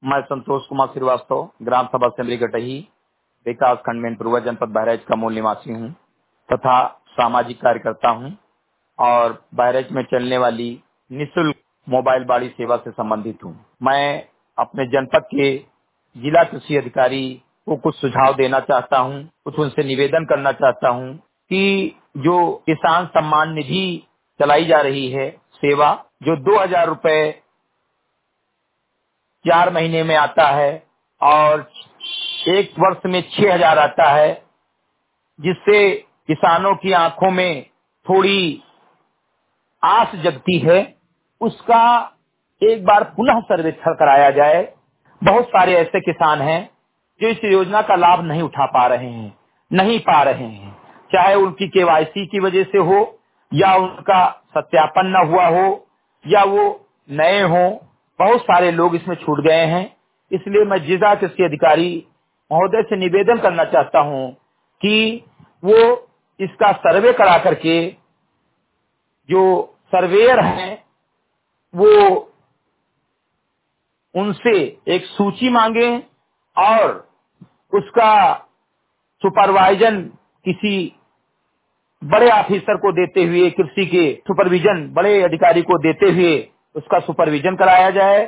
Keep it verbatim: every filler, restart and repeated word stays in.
मैं संतोष कुमार श्रीवास्तव, ग्राम सभा असेंबली कटही, विकास खंड में इंद्रपुर जनपद बहराइच का मूल निवासी हूँ तथा सामाजिक कार्यकर्ता हूँ और बहराइच में चलने वाली निःशुल्क मोबाइल बाड़ी सेवा से संबंधित हूँ। मैं अपने जनपद के जिला कृषि अधिकारी को कुछ सुझाव देना चाहता हूँ, कुछ उनसे निवेदन करना चाहता हूँ कि जो किसान सम्मान निधि चलाई जा रही है सेवा, जो दो हजार रुपए चार महीने में आता है और एक वर्ष में छह हजार आता है, जिससे किसानों की आंखों में थोड़ी आस जगती है, उसका एक बार पुनः सर्वेक्षण कराया जाए। बहुत सारे ऐसे किसान हैं जो इस योजना का लाभ नहीं उठा पा रहे हैं, नहीं पा रहे हैं, चाहे उनकी केवाईसी की वजह से हो या उनका सत्यापन न हुआ हो या वो नए हो। बहुत सारे लोग इसमें छूट गए हैं। इसलिए मैं जिला कृषि अधिकारी महोदय से निवेदन करना चाहता हूं कि वो इसका सर्वे करा करके जो सर्वेयर हैं वो उनसे एक सूची मांगे और उसका सुपरवाइजन किसी बड़े ऑफिसर को देते हुए, कृषि के सुपरविजन बड़े अधिकारी को देते हुए उसका सुपरविजन कराया जाए